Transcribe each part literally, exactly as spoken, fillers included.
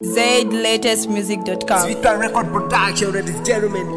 Zaid latest music dot com. Sweet Record Production, ladies and gentlemen.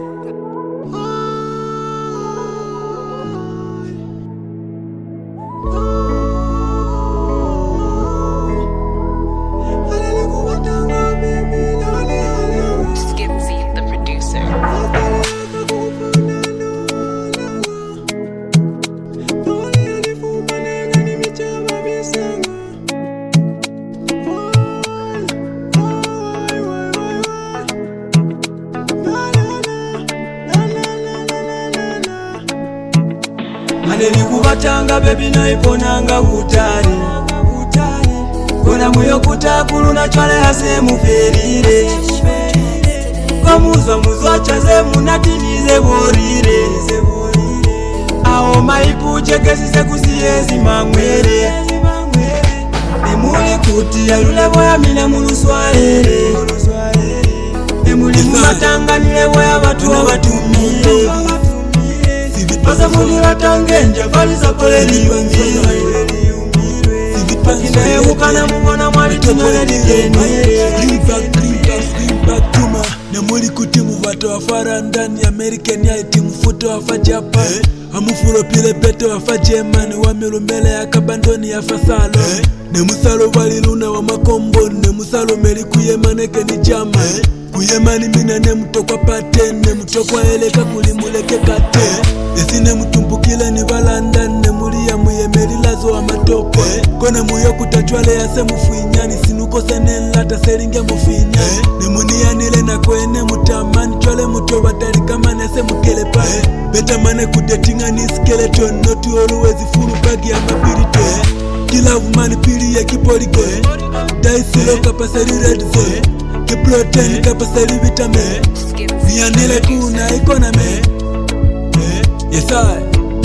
Aneli kubatanga baby na iponanga utari Kona muyo kutakulu na chwale hase muferire Kamuza muzwa chaze munatinize borire Aho maipu chekesi sekusiezi mangwere Nemuli kuti ya lule boya mina muluswarere Nemuli mubatanga nile boya batu wa batumire Pasa muli watangenja valiza kole liumbire Pakina eukana mungona mwali tunole ligeni Bring back, bring back, bring back tuma Na mwili kutimu vato wafara ndani American ya itimu futo wafa Japan Amufuro pile pete wafa German Wamilu mbele ya kabandoni ya fasalo Ne musalo waliluna wa makombo Ne musalo meli kuyemaneke ni jama Kuyemani mina ne mutokwa pate Ne mutokwa eleka kulimuleke kate Esine mutumpukile ni balanda Ne muli ya muyemeli lazo wa matopo Kone muyo kutachwale ya se mufinyani Sinuko sene lata seringe mufinya Ne munia nile na kwene mutamani Chwale muto watari kama nese mukelepa Beta mane kudetinga ni skeleton Not always full bag ya mabirito Kila vumani pili ya kipoligo Daisilo kapasari red zone Kiprotein kapasari vitamin Nianile kuna ikona me Yes I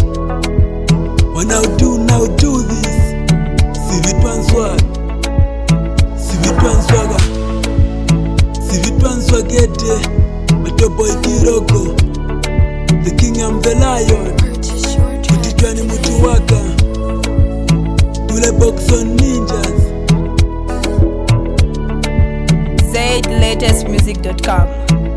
When I do now do this Sivitwan swag Sivitwan swaga Sivitwan swagete Meto boy Kiroko The king I'm the lion Kutitwani mutu waka Tule box on ninjas Zaid latest music dot com.